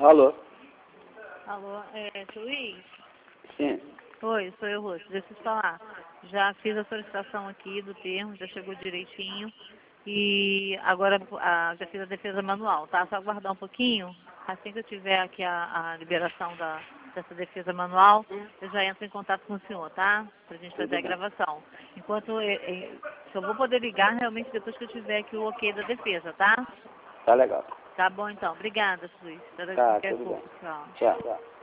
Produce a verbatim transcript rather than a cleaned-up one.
Alô? Alô, é, Luiz? Sim. Oi, sou eu, Rose. Deixa eu te falar. Já fiz a solicitação aqui do termo, já chegou direitinho. E agora a, já fiz a defesa manual, tá? Só aguardar um pouquinho. Assim que eu tiver aqui a, a liberação da, dessa defesa manual, eu já entro em contato com o senhor, tá? Pra gente fazer a gravação. Enquanto eu, eu só vou poder ligar realmente depois que eu tiver aqui o ok da defesa, tá? Tá legal. Tá bom então. Obrigada, Luiz. Tá, tudo bem. Tchau. Tchau. Tchau.